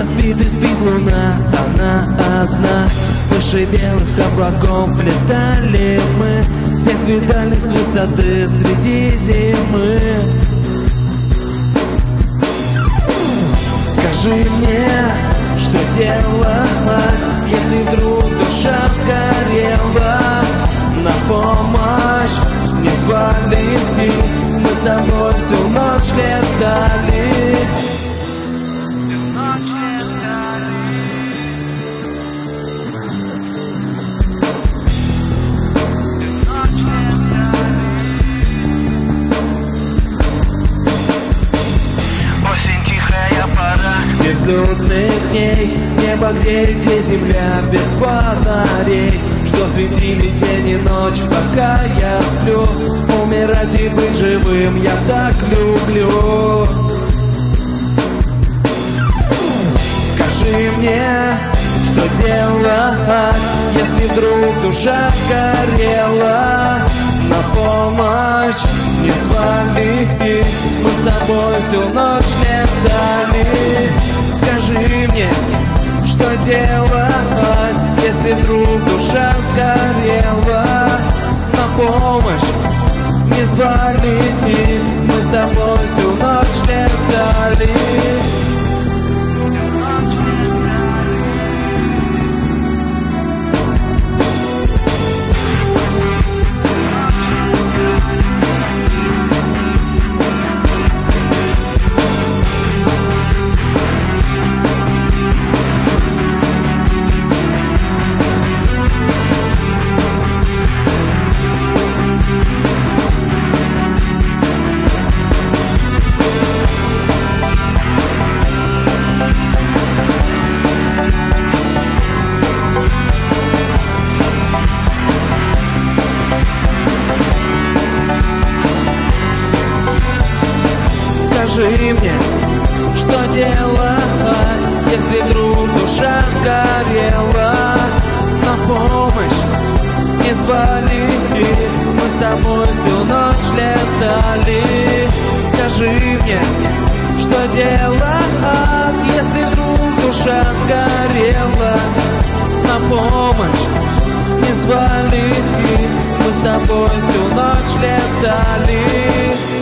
спит и спит луна, она одна. Выше белых облаков летали мы, всех видали с высоты среди зимы. Скажи мне, что делать, если вдруг душа сгорела? На помощь не звали, мы с тобой всю ночь летали. Безлюдных дней, небо где земля без фонарей, что светили день и ночь, пока я сплю. Умирать и быть живым я так люблю. Скажи мне, что делать, если вдруг душа сгорела? На помощь не звали, мы с тобой всю ночь летали. Скажи мне, что делать, если вдруг душа сгорела? На помощь не звали, мы с тобой всю ночь летали. Скажи мне, что делать, если вдруг душа сгорела? На помощь не звали, мы с тобой всю ночь летали. Скажи мне, что делать, если вдруг душа сгорела? На помощь не звали, мы с тобой всю ночь летали.